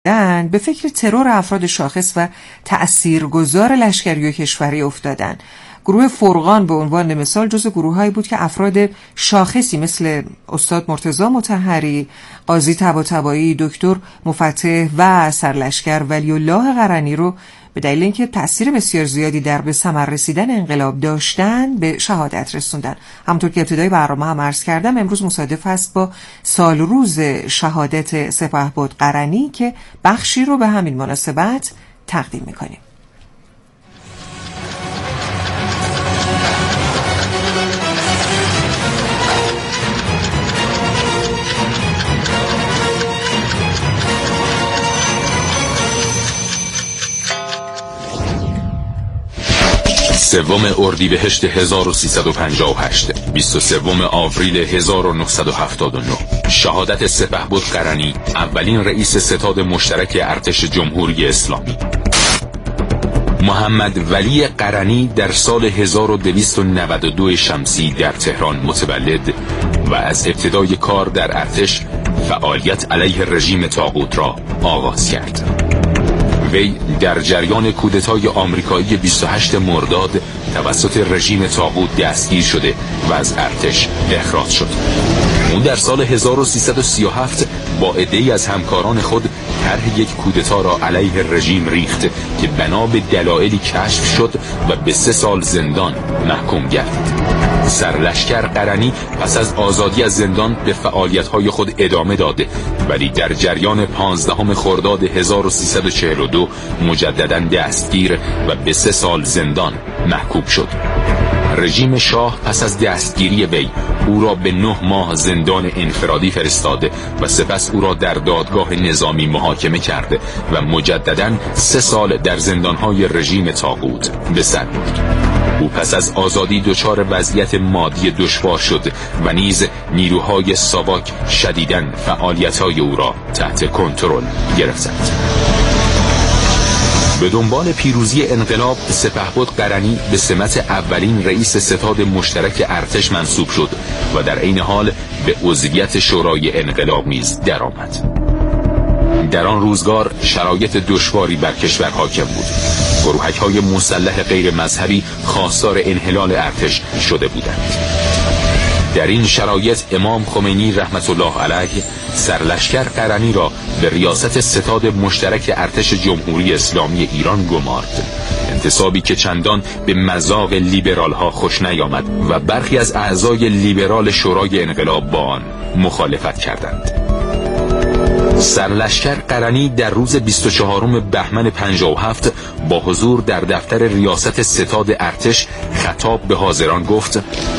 به فکر ترور افراد شاخص و تأثیرگذار لشکری و کشوری افتادن. گروه فرقان به عنوان مثال جزو گروهایی بود که افراد شاخصی مثل استاد مرتضی مطهری، قاضی طباطبایی، دکتر مفتح و سرلشکر ولی الله قرنی رو به دلیل اینکه تأثیر بسیار زیادی در به ثمر رسیدن انقلاب داشتن به شهادت رسوندن. همونطور که ابتدای برنامه هم عرض کردم، امروز مصادف است با سال روز شهادت سپهبد قرنی که بخشی رو به همین مناسبت تقدیم میکنیم. سوم اردیبهشت 1358 23 آوریل 1979 شهادت سپهبد قرنی، اولین رئیس ستاد مشترک ارتش جمهوری اسلامی. محمد ولی قرنی در سال 1292 شمسی در تهران متولد و از ابتدای کار در ارتش فعالیت علیه رژیم طاغوت را آغاز کرد. وی در جریان کودتای آمریکایی 28 مرداد توسط رژیم طاغوت دستگیر شده و از ارتش اخراج شد. او در سال 1337 با عده‌ای از همکاران خود طرح یک کودتا را علیه رژیم ریخت که بنا به دلایلی کشف شد و به 3 سال زندان محکوم گردید. سرلشکر قرنی پس از آزادی از زندان به فعالیت‌های خود ادامه داد، ولی در جریان 15 خرداد 1342 مجدداً دستگیر و به 3 سال زندان محکوم شد. رژیم شاه پس از دستگیری وی او را به 9 ماه زندان انفرادی فرستاد و سپس او را در دادگاه نظامی محاکمه کرد و مجدداً 3 سال در زندان‌های رژیم طاغوت به سر برد. او پس از آزادی دچار وضعیت مادی دشوار شد و نیز نیروهای ساواک شدیداً فعالیت‌های او را تحت کنترل گرفتند. به دنبال پیروزی انقلاب، سپهبد قرنی به سمت اولین رئیس ستاد مشترک ارتش منصوب شد و در عین حال به عضویت شورای انقلاب نیز درآمد. در آن روزگار شرایط دشواری بر کشور حاکم بود. گروهک‌های مسلح غیر مذهبی خواستار انحلال ارتش شده بودند. در این شرایط امام خمینی رحمت الله علیه سرلشکر قرنی را به ریاست ستاد مشترک ارتش جمهوری اسلامی ایران گمارد، انتصابی که چندان به مذاق لیبرال ها خوش نیامد و برخی از اعضای لیبرال شورای انقلاب با آن مخالفت کردند. سرلشکر قرنی در روز 24 بهمن 57 با حضور در دفتر ریاست ستاد ارتش خطاب به حاضران گفت: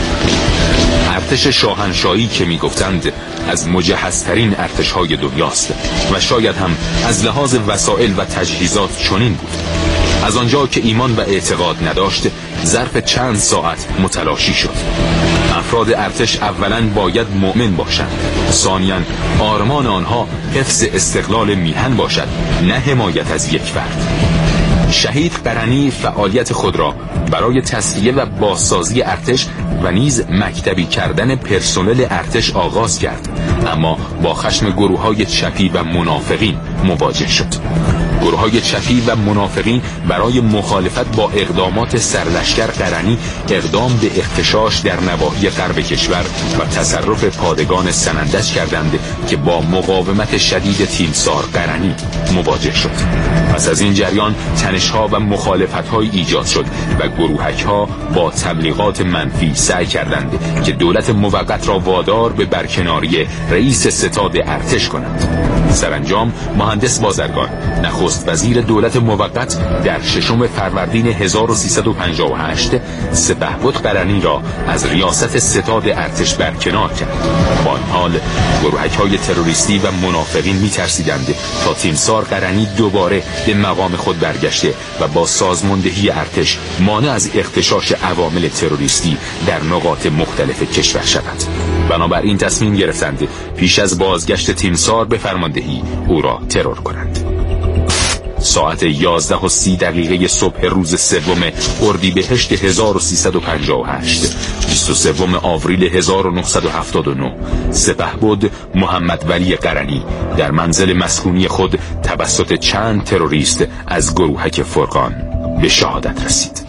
ارتش شاهنشاهی که می گفتند از مجهزترین ارتش‌های دنیاست و شاید هم از لحاظ وسایل و تجهیزات چنین بود. از آنجا که ایمان و اعتقاد نداشت، ظرف چند ساعت متلاشی شد. افراد ارتش اولاً باید مؤمن باشند، ثانیاً آرمان آنها حفظ استقلال میهن باشد، نه حمایت از یک فرد. شهید قرنی فعالیت خود را برای تسلیه و بازسازی ارتش و نیز مکتبی کردن پرسنل ارتش آغاز کرد، اما با خشم گروه‌های چپی و منافقین مواجه شد. گروه‌های چپی و منافقین برای مخالفت با اقدامات سرلشکر قرنی اقدام به اغتشاش در نواحی غرب کشور و تصرف پادگان سنندج کردند که با مقاومت شدید تیمسار قرنی مواجه شد. پس از این جریان تنش‌ها و مخالفت‌های ایجاد شد و گروهک‌ها با تبلیغات منفی سعی کردند که دولت موقت را وادار به برکناری رئیس ستاد ارتش کنند. سرانجام مهندس بازرگان نخست وزیر دولت موقت در 6 فروردین 1358 سپهبد قرنی را از ریاست ستاد ارتش برکنار کرد. با این حال گروهک‌های تروریستی و منافقین می‌ترسیدند تا تیمسار قرنی دوباره به مقام خود برگشته و با سازماندهی ارتش مانع از اغتشاش عوامل تروریستی در نقاط مختلف کشور شود. بنابراین تصمیم گرفتند پیش از بازگشت تیمسار به فرماندهی او را ترور کنند. ساعت 11:30 صبح روز سوم اردیبهشت 1358 23 آوریل 1979 سپهبد محمد ولی قرنی در منزل مسکونی خود توسط چند تروریست از گروهک فرقان به شهادت رسید.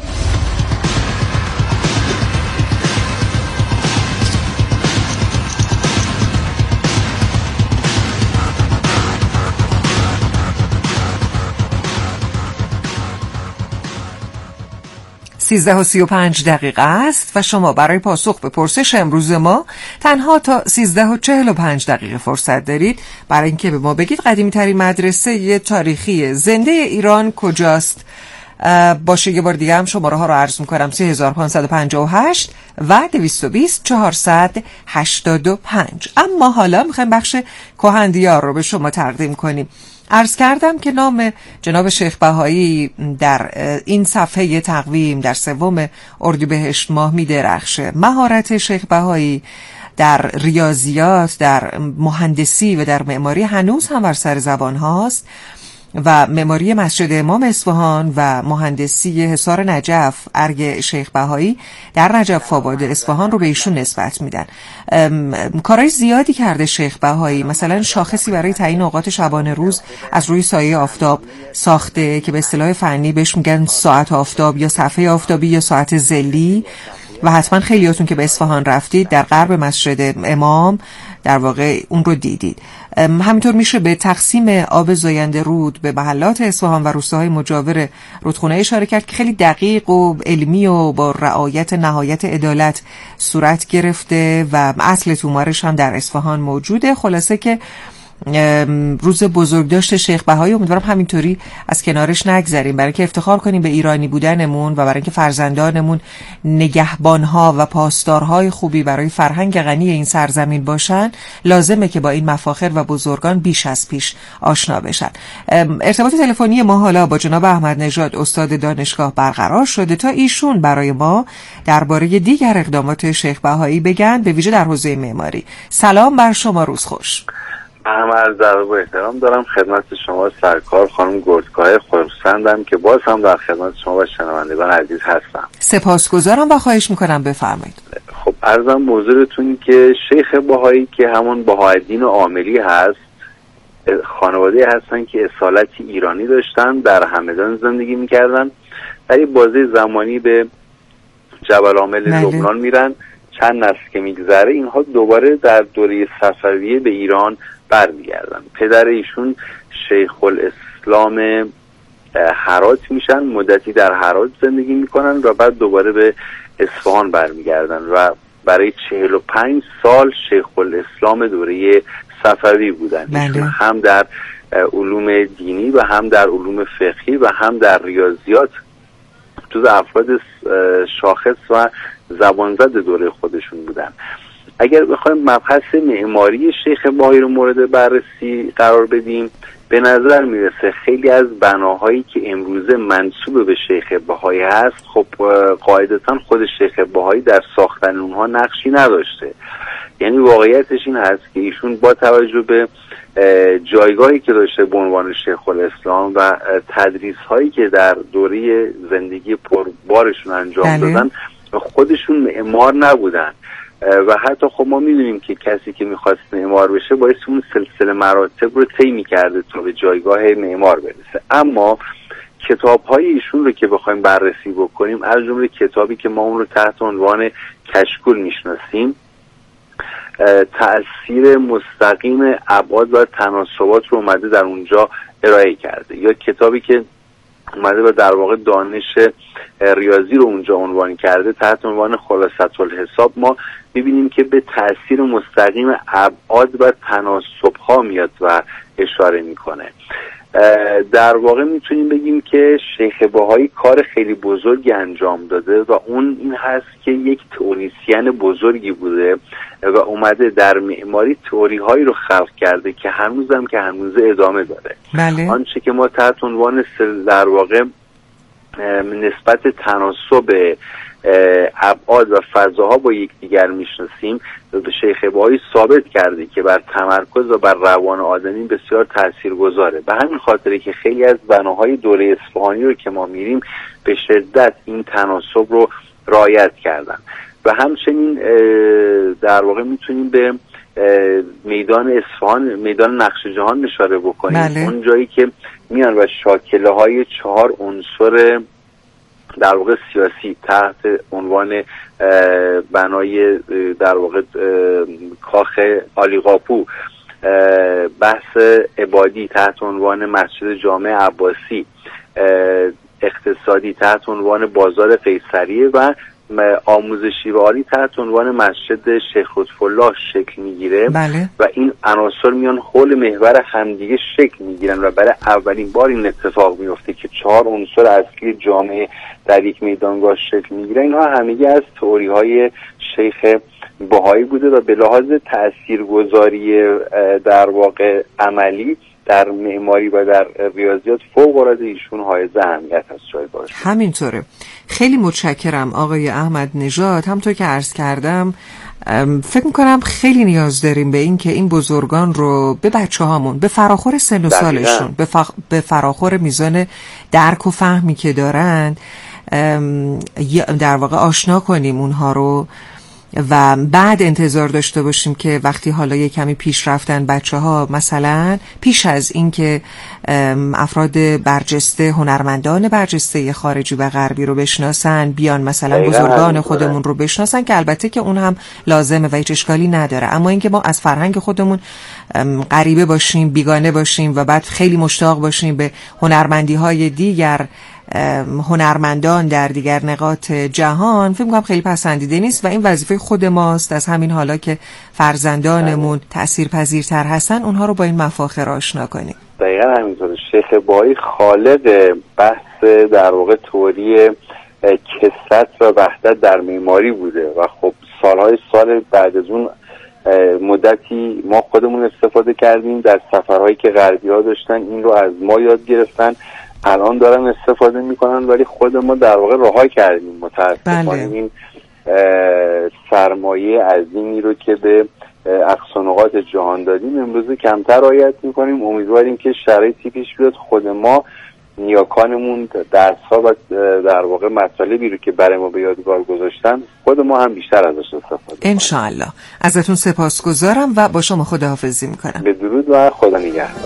13:35 است و شما برای پاسخ به پرسش امروز ما تنها تا 13:45 فرصت دارید برای اینکه به ما بگید قدیمی ترین مدرسه تاریخی زنده ایران کجاست. باشه یه بار دیگه هم شماره ها رو عرض میکنم: 3558 و 220485. اما حالا میخوایم بخش کهندیار رو به شما تقدیم کنیم. عرض کردم که نام جناب شیخ بهایی در این صفحه تقویم در 3 اردیبهشت ماه می درخشه. مهارت شیخ بهایی در ریاضیات، در مهندسی و در معماری هنوز هم بر سر زبان هاست و معماری مسجد امام اصفهان و مهندسی حصار نجف ارگ شیخ بهایی در نجف آباد اصفهان رو به ایشون نسبت میدن. کارهای زیادی کرده شیخ بهایی، مثلا شاخصی برای تعیین اوقات شبانه روز از روی سایه آفتاب ساخته که به اصطلاح فنی بهش میگن ساعت آفتاب یا صفحه آفتابی یا ساعت ظلی و حتما خیلیاتون که به اصفهان رفتید در غرب مسجد امام در واقع اون رو دیدید. همینطور میشه به تقسیم آب زاینده رود به محلات اصفهان و روستاهای مجاور رودخونه اشاره کرد که خیلی دقیق و علمی و با رعایت نهایت عدالت صورت گرفته و اصل تومارش هم در اصفهان موجوده. خلاصه که روز بزرگداشت شیخ بهایی امیدوارم همینطوری از کنارش نگذریم، برای که افتخار کنیم به ایرانی بودنمون و برای اینکه فرزندانمون نگهبانها و پاسدارهای خوبی برای فرهنگ غنی این سرزمین باشن. لازمه که با این مفاخر و بزرگان بیش از پیش آشنا بشن. ارتباط تلفنی ما حالا با جناب احمد نژاد استاد دانشگاه برقرار شده تا ایشون برای ما درباره دیگر اقدامات شیخ بهایی بگن، به ویژه در حوزه معماری. سلام بر شما، روز خوش. همه عرض ادب و احترام دارم خدمت شما سرکار خانم گردکای خورسندم که باز هم در خدمت شما و شنوندگان عزیز هستم. سپاسگزارم و خواهش میکنم بفرمایید. خب عرضم به حضورتون که شیخ بهایی که همون بهاءالدین عاملی هست، خانواده هستن که اصالت ایرانی داشتن، در همدان زندگی میکردن، در این بازه زمانی به جبل عامل لبنان میرن. چند نسل که میگذره اینها دوباره در دوره صفویه به ایران برمیگردن. پدر ایشون شیخ الاسلام هرات میشن، مدتی در هرات زندگی میکنن و بعد دوباره به اصفهان برمیگردن و برای 45 سال شیخ الاسلام دوره صفوی بودن. ایشون هم در علوم دینی و هم در علوم فقهی و هم در ریاضیات جز افراد شاخص و زبانزد دوره خودشون بودن. اگر بخوایم مبحث معماری شیخ بهایی رو مورد بررسی قرار بدیم، به نظر میرسه خیلی از بناهایی که امروزه منسوب به شیخ بهایی هست خب قاعدتاً خود شیخ بهایی در ساختن اونها نقشی نداشته. یعنی واقعیتش این هست که ایشون با توجه به جایگاهی که داشته به عنوان شیخ الاسلام و تدریس هایی که در دوره زندگی پربارشون انجام دادن خودشون معمار نبودن و حتی خب ما میدونیم که کسی که میخواست معمار بشه باید اون سلسله مراتب رو طی میکرده تا به جایگاه معمار برسه. اما کتاب های ایشون رو که بخوایم بررسی بکنیم، از جمله کتابی که ما اون رو تحت عنوان کشکول میشناسیم، تأثیر مستقیم ابعاد و تناسبات رو اومده در اونجا ارائه کرده، یا کتابی که اومده و در واقع دانش ریاضی رو اونجا عنوان کرده تحت عنوان خلاصة الحساب، ما میبینیم که به تأثیر مستقیم ابعاد و تناسب ها میاد و اشاره میکنه. در واقع میتونیم بگیم که شیخ بهایی کار خیلی بزرگی انجام داده و اون این هست که یک تئوریسین بزرگی بوده و اومده در معماری تئوری هایی رو خلق کرده که هنوزم که هنوز ادامه داره. بله. آنچه که ما تحت عنوان در واقع نسبت تناسب ابعاد و فضاها با یکدیگر میشناسیم، شیخ بهایی ثابت کرده که بر تمرکز و بر روان آدمی بسیار تاثیرگذاره. به همین خاطره که خیلی از بناهای دوره اصفهانی رو که ما میریم به شدت این تناسب رو رعایت کردن. و همچنین در واقع میتونیم به میدان اصفهان، میدان نقش جهان اشاره بکنیم. بله. اون جایی که میان و شاکله های 4 عنصر در واقع سیاسی تحت عنوان بنای در واقع کاخ عالیقاپو، بحث عبادی تحت عنوان مسجد جامع عباسی، اقتصادی تحت عنوان بازار قیصریه و آموزشی و عالی تحت عنوان مسجد شیخ لطف‌الله شکل میگیره. بله. و این عناصر میان حول محور همدیگه شکل میگیرن و برای اولین بار این اتفاق میفته که 4 عنصر اصلی جامعه در یک میدانگاه شکل میگیره. اینها همگی از تئوری های شیخ بهایی بوده و به لحاظ تاثیرگذاری در واقع عملی در معماری و در ریاضیات فوق‌العاده ایشون حائز اهمیت هست. شاید باشه. همینطوره. خیلی متشکرم آقای احمد نژاد. همونطور که عرض کردم فکر میکنم خیلی نیاز داریم به این که این بزرگان رو به بچه هامون به فراخور سن و سالشون به فراخور میزان درک و فهمی که دارن در واقع آشنا کنیم اونها رو و بعد انتظار داشته باشیم که وقتی حالا یه کمی پیش رفتن بچه ها، مثلا پیش از این که افراد برجسته، هنرمندان برجسته خارجی و غربی رو بشناسن، بیان مثلا بزرگان خودمون رو بشناسن، که البته که اون هم لازمه و هیچ اشکالی نداره، اما اینکه ما از فرهنگ خودمون غریبه باشیم، بیگانه باشیم و بعد خیلی مشتاق باشیم به هنرمندی های دیگر هنرمندان در دیگر نقاط جهان، فکر می‌کنم خیلی پسندیده نیست و این وظیفه خود ماست. از همین حالا که فرزندانمون تأثیرپذیرتر هستن اونها رو با این مفاخر آشنا کنیم. دقیقاً همینطوره. شیخ بهایی خالق بحث در واقع تئوری کثرت و وحدت در معماری بوده و خب سالهای سال بعد از اون مدتی ما خودمون استفاده کردیم در سفرهایی که غربی‌ها داشتن، این رو از ما یاد گرفتن، الان دارن استفاده میکنن، ولی خود ما در واقع رها کردیم متاسفانه. بله. این سرمایه عظیمی رو که به اقصا نقاط جهان دادیم امروز کمتر رعایت میکنیم. امیدواریم که شرایطی پیش بیاد خود ما نیاکانمون درس‌ها و در واقع مطالبی رو که برای ما به یادگار گذاشتن خود ما هم بیشتر ازش استفاده کنیم. انشاءالله. ازتون سپاسگزارم و با شما خداحافظی میکنم. به درود و خدا نگهدار.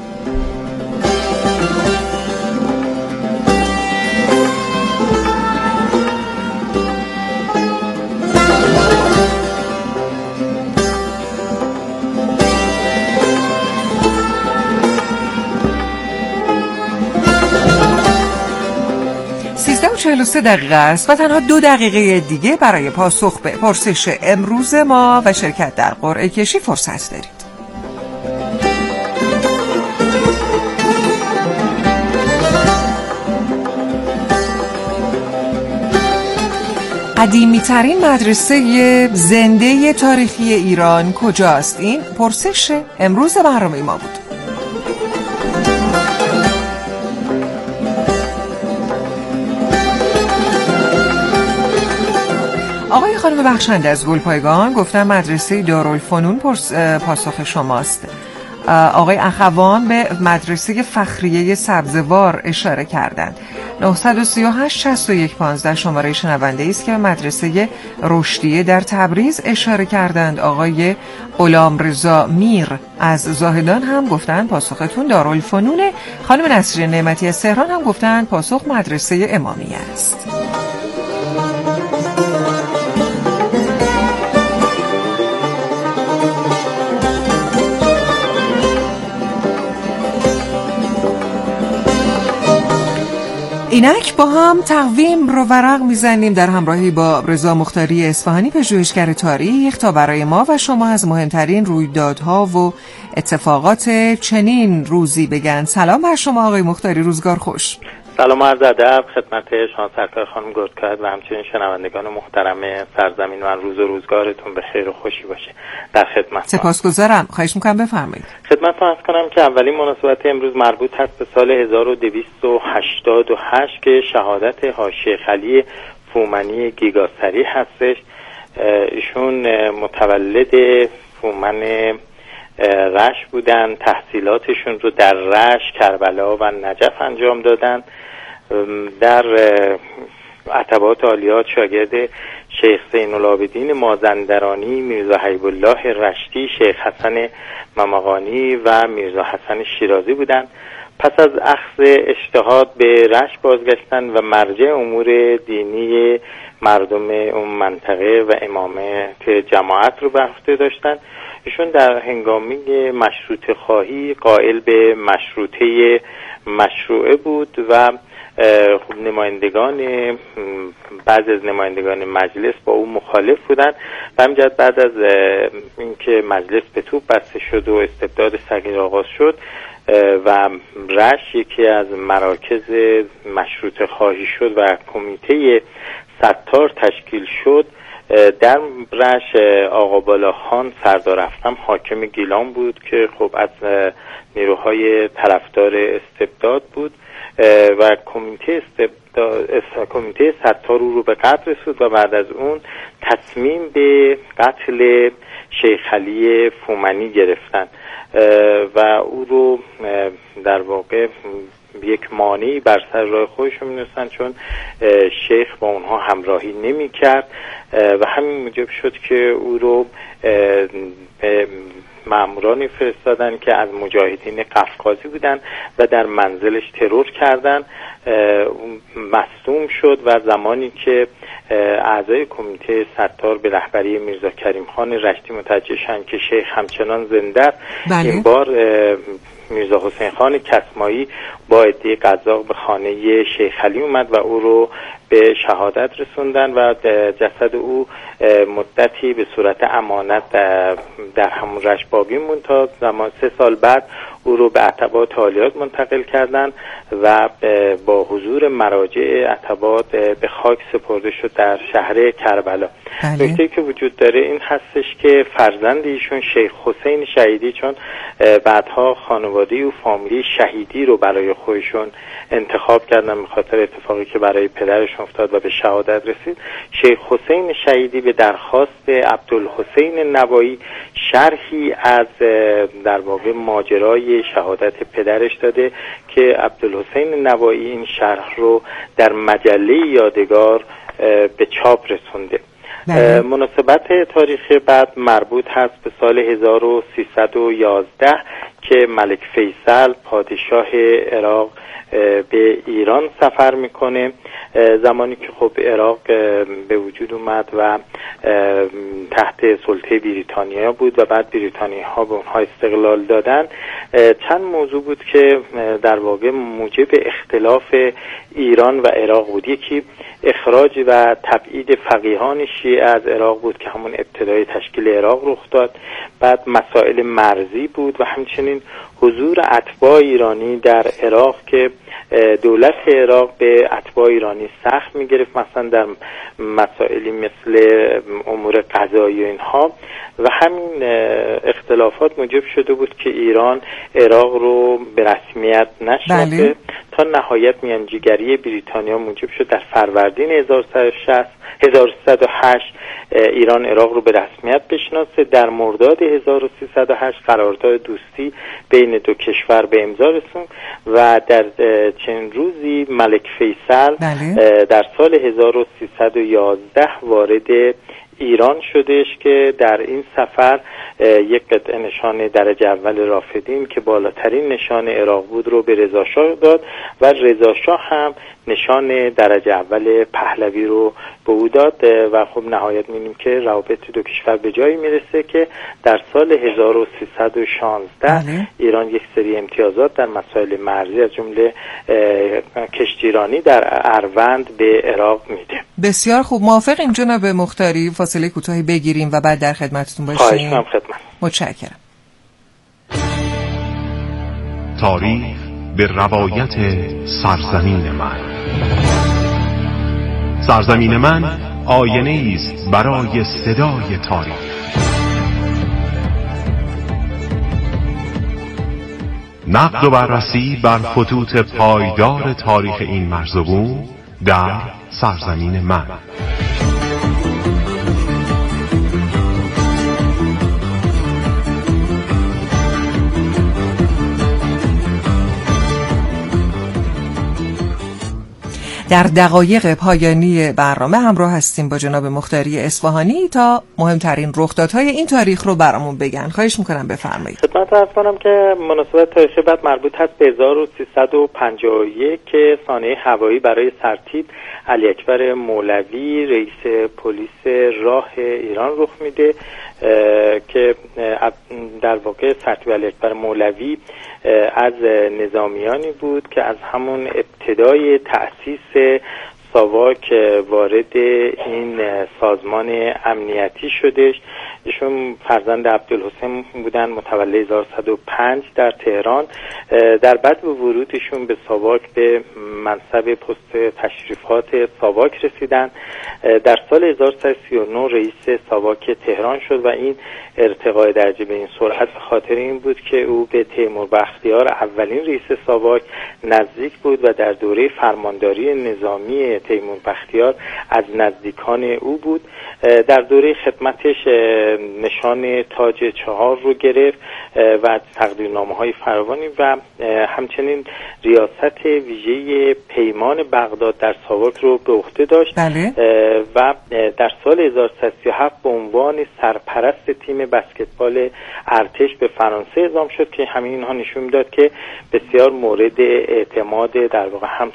و 43 دقیقه است و تنها 2 دقیقه دیگه برای پاسخ به پرسش امروز ما و شرکت در قرعه کشی فرصت دارید. قدیمی ترین مدرسه زنده تاریخی ایران کجاست؟ این پرسش امروز برنامه ما بود. آقای خانم بخشنده از گلپایگان گفتن مدرسه دارالفنون پاسخ شماست. آقای اخوان به مدرسه فخریه سبزوار اشاره کردند. 938-61-15 شماره شنونده است که به مدرسه رشدیه در تبریز اشاره کردند. آقای غلامرضا میر از زاهدان هم گفتند پاسختون دارالفنونه. خانم نسرین نعمتی از تهران هم گفتند پاسخ مدرسه امامیه است. اینک با هم تقویم رو ورق میزنیم در همراهی با رضا مختاری اصفهانی، پژوهشگر تاریخ، تا برای ما و شما از مهمترین رویدادها و اتفاقات چنین روزی بگن. سلام بر شما آقای مختاری، روزگار خوش. سلام عرض ادب خدمت شما سرکار خانم گردکد و همچنین شنوندگان محترم سرزمین. من روز و روزگارتون به خیر و خوشی باشه. در خدمت. سپاسگزارم. خواهش می‌کنم بفرمایید. خدمتتون عرض کنم که اولین مناسبت امروز مربوط هست به سال 1288 که شهادت حاجی خلی فومنی گیگاسری هستش. ایشون متولد فومن رشت بودن، تحصیلاتشون رو در رشت، کربلا و نجف انجام دادن. در عتبات عالیات شاگرد شیخ زین العابدین مازندرانی، میرزا حبیب الله رشتی، شیخ حسن ممقانی و میرزا حسن شیرازی بودند. پس از اخذ اجتهاد به رشت بازگشتن و مرجع امور دینی مردم اون منطقه و امامت جماعت رو بر عهده داشتن. ایشون در هنگامی مشروطه خواهی قائل به مشروطه مشروعه بود و نمایندگان، بعضی از نمایندگان مجلس با او مخالف بودند و همینجد بعد از اینکه مجلس به توپ بسته شد و استبداد صغیر آغاز شد و رشت یکی از مراکز مشروطه خواهی شد و کمیته ستار تشکیل شد، در رشت آقا بالاخان سردار افخم حاکم گیلان بود که خب از نیروهای طرفدار استبداد بود و کمیته ستار رو به قتل رسوند و بعد از اون تصمیم به قتل شیخ علی فومنی گرفتن و او رو در واقع یک مانعی بر سر راه خودشون می‌دونستن، چون شیخ با اونها همراهی نمی‌کرد و همین موجب شد که او رو به مامورانی فرستادن که از مجاهدین قفقازی بودن و در منزلش ترور کردن. مصدوم شد و زمانی که اعضای کمیته ستار به رهبری میرزا کریم خان رشتی متوجه شدند که شیخ همچنان زنده است، این بار میرزا حسین خان کسمایی با عده قزاق به خانه شیخ علی اومد و او رو به شهادت رسوندن و جسد او مدتی به صورت امانت در همون رشت باقی موند تا زمان 3 سال بعد او رو به عتبات عالیات منتقل کردن و با حضور مراجع عتبات به خاک سپرده شد در شهر کربلا. نکته‌ای که وجود داره این هستش که فرزند ایشون شیخ حسین شهیدی، چون بعدها خانواده و فامیلی شهیدی رو برای خودشون انتخاب کردن به خاطر اتفاقی که برای پدرش افتاد و به شهادت رسید، شیخ حسین شهیدی به درخواست عبدالحسین نوایی شرحی از در واقع ماجرای شهادت پدرش داده که عبدالحسین نوایی این شرح رو در مجله یادگار به چاپ رسونده. مناسبت تاریخی بعد مربوط هست به سال 1311 که ملک فیصل پادشاه عراق به ایران سفر میکنه، زمانی که خب عراق به وجود اومد و تحت سلطه بریتانیا بود و بعد بریتانیایی ها به اونها استقلال دادن. چند موضوع بود که در واقع موجب اختلاف ایران و عراق بود. یکی اخراج و تبعید فقیهان شیعه از عراق بود که همون ابتدای تشکیل عراق رخ داد، بعد مسائل مرزی بود و همچنین حضور اتباع ایرانی در عراق که دولت عراق به اتباع ایرانی سخت میگرفت، مثلا در مسائلی مثل امور قضایی و اینها، و همین اختلافات موجب شده بود که ایران عراق رو به رسمیت نشناخته تا نهایت میانجیگری بریتانیا موجب شد در فروردین 1308 ایران عراق رو به رسمیت بشناسه. در مرداد 1308 قرارداد دوستی بین دو کشور به امضا رسوند و در چند روزی ملک فیصل در سال 1311 وارد ایران شدش که در این سفر یک قطعه نشان درجه اول رافدین که بالاترین نشان عراق بود رو به رضا شاه داد و رضا شاه هم نشان درجه اول پهلوی رو به او داد و خب نهایت می‌بینیم که روابط دو کشور به جایی میرسه که در سال 1316 ایران یک سری امتیازات در مسائل مرزی از جمله کشتیرانی در اروند به عراق میده. بسیار خوب، موافقیم جناب مختاری. فاصله کوتاهی بگیریم و بعد در خدمتتون باشیم. خواهش می‌کنم. متشکرم. تاریخ به روایت سرزمین من. سرزمین من آینه است برای صدای تاریخ. نقد و بررسی بر خطوط پایدار تاریخ این مرزبون در سرزمین من. در دقایق پایانی برنامه همراه هستیم با جناب مختاری اصفهانی تا مهمترین رخدادهای این تاریخ رو برامون بگن. خواهش میکنم بفرمایید. خدمت عرض کنم که مناسبت تاریخ بعد مربوط هست به 1351 که سانحه هوایی برای سرتیپ علی اکبر مولوی رئیس پلیس راه ایران رخ میده که در واقع سرتیپ علی اکبر مولوی از نظامیانی بود که از همون ابتدای تأسیس ساواک وارد این سازمان امنیتی شدش. ایشون فرزند عبدالحسین بودن، متولد 1105 در تهران. در بعد ورودشون به ساواک به منصب پست تشریفات ساواک رسیدن. در سال 1339 رئیس ساواک تهران شد و این ارتقای درجه به این سرعت به خاطر این بود که او به تیمور بختیار اولین رئیس ساواک نزدیک بود و در دوره فرمانداری نظامی تیمور بختیار از نزدیکان او بود. در دوره خدمتش نشان تاج 4 رو گرفت و تقدیرنامه‌های فراوانی و همچنین ریاست ویژه پیمان بغداد در ساواک رو به عهده داشت. بله. و در سال 1337 به عنوان سرپرست تیم بسکتبال ارتش به فرانسه اعزام شد که همین اینها نشون میداد که بسیار مورد اعتماد در واقع هم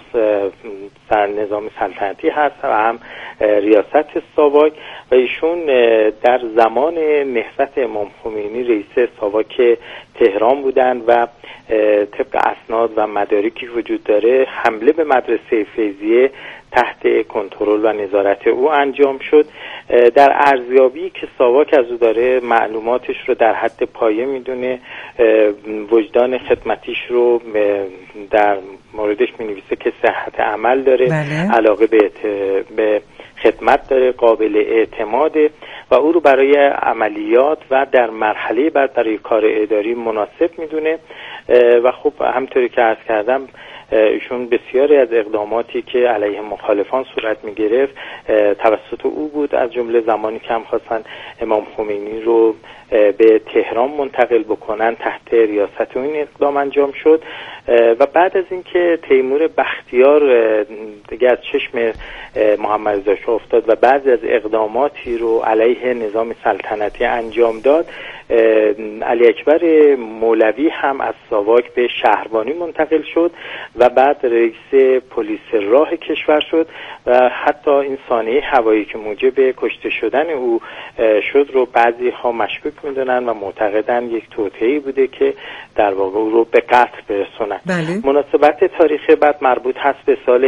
نظام سلطنتی هست و هم ریاست ساواک و ایشون در زمان نهضت امام خمینی رئیس ساواک تهران بودند و طبق اسناد و مدارکی وجود داره حمله به مدرسه فیضیه تحت کنترل و نظارت او انجام شد. در ارزیابی که ساواک از او داره معلوماتش رو در حد پایه میدونه، وجدان خدمتیش رو در موردش مینویسه که صحت عمل داره. بله. علاقه به خدمت داره، قابل اعتماده و او رو برای عملیات و در مرحله بعد برای کار اداری مناسب میدونه و خب همطوری که عرض کردم ایشون بسیاری از اقداماتی که علیه مخالفان صورت میگرفت توسط او بود، از جمله زمانی که هم خواستن امام خمینی رو به تهران منتقل بکنن تحت ریاست این اقدام انجام شد و بعد از اینکه تیمور بختیار دیگه از چشم محمد رضا شاه افتاد و بعضی از اقداماتی رو علیه نظام سلطنتی انجام داد، علی اکبر مولوی هم از ساواک به شهربانی منتقل شد و بعد رئیس پلیس راه کشور شد و حتی این سانحه هوایی که موجب کشته شدن او شد رو بعضی ها مشکوک میدونن و معتقدن یک توطئه‌ای بوده که در واقع او رو به قتل برسونن. بله. مناسبت تاریخ بعد مربوط هست به سال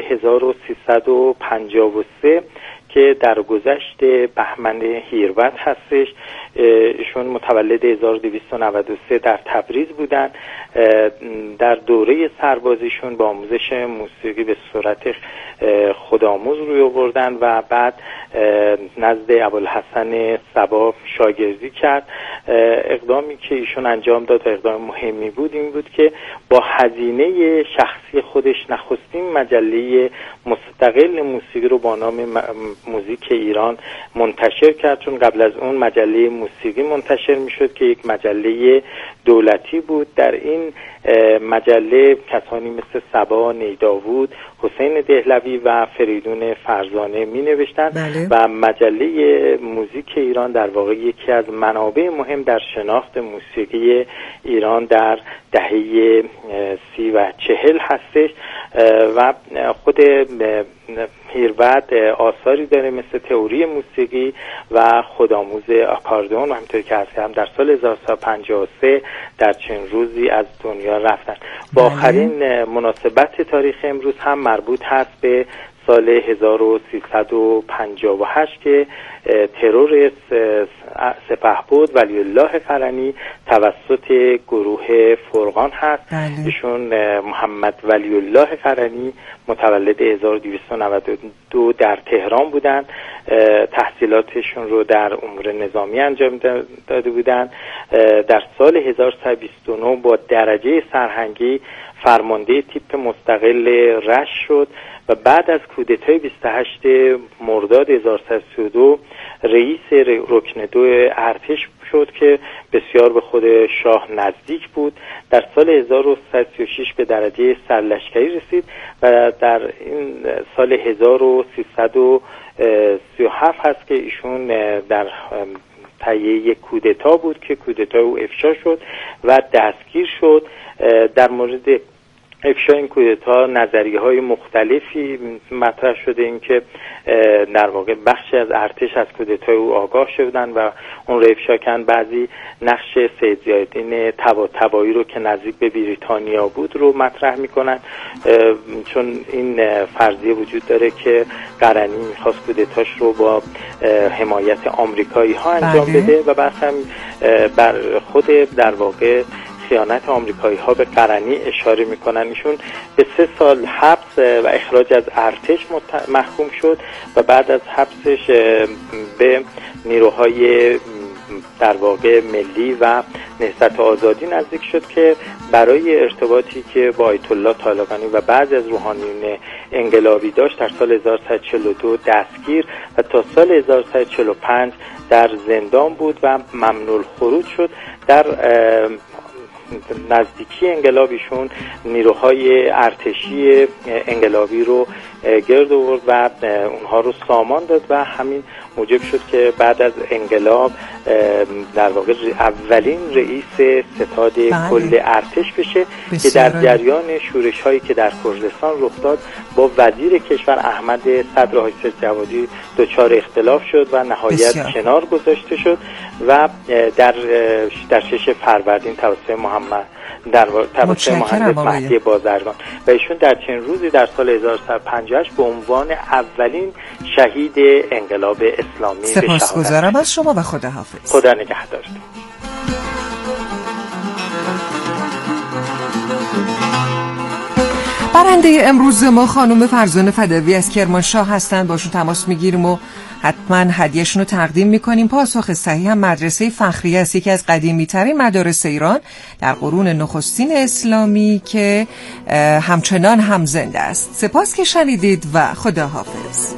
1353 که در گذشت بهمن هیروت هستش. ایشون متولد 1293 در تبریز بودن. در دوره سربازیشون با آموزش موسیقی به صورت خودآموز روی آوردن و بعد نزد ابوالحسن صبا شاگردی کرد. اقدامی که ایشون انجام داد و اقدام مهمی بود این بود که با هزینه شخصی خودش نخستین مجله مستقل موسیقی رو با نام موزیک ایران منتشر کرد، چون قبل از اون مجله موسیقی منتشر میشد که یک مجله دولتی بود. در این مجله کسانی مثل صبا نیداود، حسین دهلوی و فریدون فرزانه می نوشتن. بله. و مجله موزیک ایران در واقع یکی از منابع مهم در شناخت موسیقی ایران در دهه 30 و 40 هستش و خود هیروت آثاری داره مثل تئوری موسیقی و خودآموز آکاردئون و همونطور که عرض کردم در سال 1953 در چند روزی از دنیا رفتن. با آخرین مناسبت تاریخ امروز هم مربوط هست به سال 1358 که ترور سپهبد ولی الله قرنی توسط گروه فرقان هست. ایشون محمد ولی الله قرنی متولد 1292 در تهران بودن. تحصیلاتشون رو در امور نظامی انجام داده بودن. در سال 1329 با درجه سرهنگی فرمانده تیپ مستقل رشت شد و بعد از کودتای 28 مرداد 1332 رئیس رکن 2 ارتش شد که بسیار به خود شاه نزدیک بود. در سال 1336 به درجه سرلشکری رسید و در این سال 1337 هست که ایشون در تهیه یک کودتا بود که کودتا او افشا شد و دستگیر شد. در مورد افشا این کودتا نظریه‌های مختلفی مطرح شده، این که در واقع بخشی از ارتش از کودتای او آگاه شدن و اون رو افشا کردن. بعضی نقش سید ضیاءالدین طباطبایی رو که نزدیک به بریتانیا بود رو مطرح میکنن، چون این فرضیه وجود داره که قرنی میخواست کودتاش رو با حمایت آمریکایی ها انجام بده و بعد هم بر خود در واقع خیانت آمریکایی ها به قرنی اشاره میکنن. ایشون به 3 سال حبس و اخراج از ارتش محکوم شد و بعد از حبسش به نیروهای در واقع ملی و نهضت آزادی نزدیک شد که برای ارتباطی که با آیت الله طالقانی و بعضی از روحانیون انقلابی داشت در سال 1142 دستگیر و تا سال 1145 در زندان بود و ممنوع الخروج شد. در نزدیکی انقلابیشون نیروهای ارتشی انقلابی رو گرد آورد و اونها رو سامان داد و همین موجب شد که بعد از انقلاب در واقع اولین رئیس ستاد کل ارتش بشه که در جریان شورش هایی که در کردستان رخ داد با وزیر کشور احمد صدر حایص جوادی دچار اختلاف شد و نهایت کنار گذاشته شد و در 6 فروردین توسط مهندس مهدی بازرگان و ایشون در چند روزی در سال 1358 به عنوان اولین شهید انقلاب اسلامی به شهادت. سپاسگزارم از شما و خداحافظ. خدا نگهدارتون. برنده امروز ما خانم فرزانه فدوی از کرمانشاه هستند. باشون تماس میگیریم و حتما هدیه‌شون رو تقدیم میکنیم. پاسخ صحیح هم مدرسه فخریه است، یکی از قدیمی ترین مدارس ایران در قرون نخستین اسلامی که همچنان هم زنده است. سپاس که شنیدید و خداحافظ.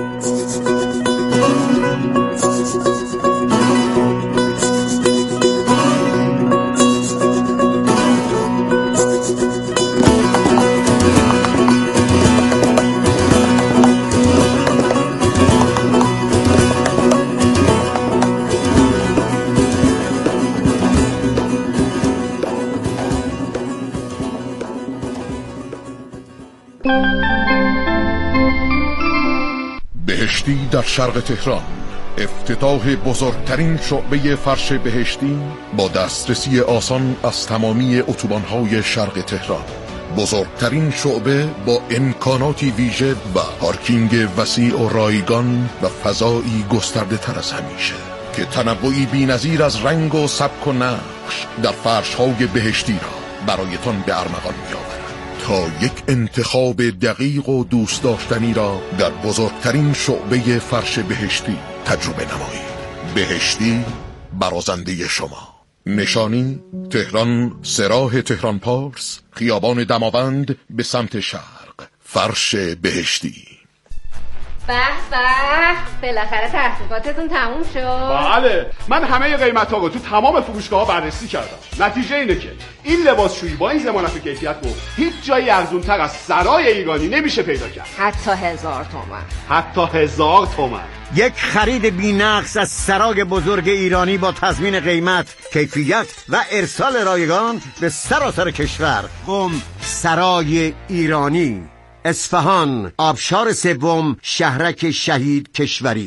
بهشتی در شرق تهران، افتتاح بزرگترین شعبه فرش بهشتی با دسترسی آسان از تمامی اتوبان‌های شرق تهران. بزرگترین شعبه با امکاناتی ویژه و پارکینگ وسیع و رایگان و فضایی گسترده تر از همیشه که تنوعی بی‌نظیر از رنگ و سبک و نقش در فرش‌های بهشتی را برایتان به ارمغان می‌آورد تا یک انتخاب دقیق و دوست داشتنی را در بزرگترین شعبه فرش بهشتی تجربه نمایید. بهشتی، برازنده شما. نشانی: تهران، سراح تهران پارس، خیابان دماوند به سمت شرق. فرش بهشتی. به بالاخره تحقیقاتتون تموم شد. بله، من همه قیمت‌ها رو تو تمام فروشگاه‌ها بررسی کردم. نتیجه اینه که این لباسشویی با این ضمانت و کیفیت رو هیچ جایی ارزان‌تر از سرای ایرانی نمیشه پیدا کرد. حتی 1000 تومان. حتی 1000 تومان. یک خرید بی‌نقص از سرای بزرگ ایرانی با تضمین قیمت، کیفیت و ارسال رایگان به سراسر کشور. سرای ایرانی، اصفهان، آبشار سوم، شهرک شهید کشوری.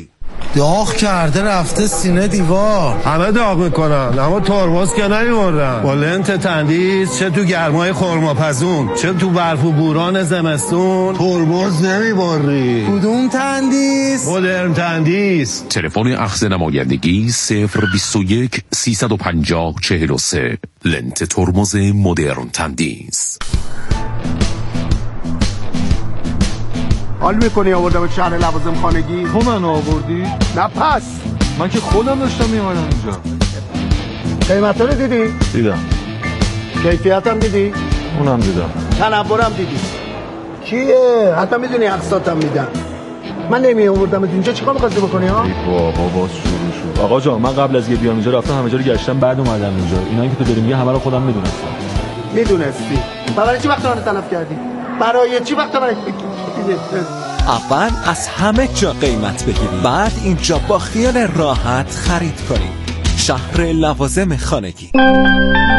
داغ کرده رفته سینه دیوار. همه داغ میکنن اما ترمز که نمیبردن. با لنت تندیس چه تو گرمای خرماپزون چه تو برف و بوران زمستون ترمز نمیبری. کدوم تندیس؟ مدرن تندیس. تلفن اخذ نمایندگی 021 350 43. لنت ترمز مدرن تندیس. حال میکنی آوردم به شهر لوازم خانگی؟ تو من آوردی؟ نه پس من که خودم داشتم میمانم اینجا. قیمت رو دیدی؟ دیدم. کیفیت هم دیدی؟ اونم دیدم. تنبرم دیدی؟ کیه؟ حتی میدونی اقساطم میدن. من نمی آوردم اینجا چیکار می‌خواستی بکنی ها؟ ای بابا باز شروع شد. آقا جان من قبل از بیام اینجا رفتم همه جا رو گشتم بعد اومدم اینجا. اینایی که تو داری میگی همه رو خودم میدونستم. میدونستی؟ برای چی وقت من تلف کردی؟ برای چی وقت من اول از همه جا قیمت بگیرید، بعد اینجا با خیال راحت خرید کنید. شهر لوازم خانگی.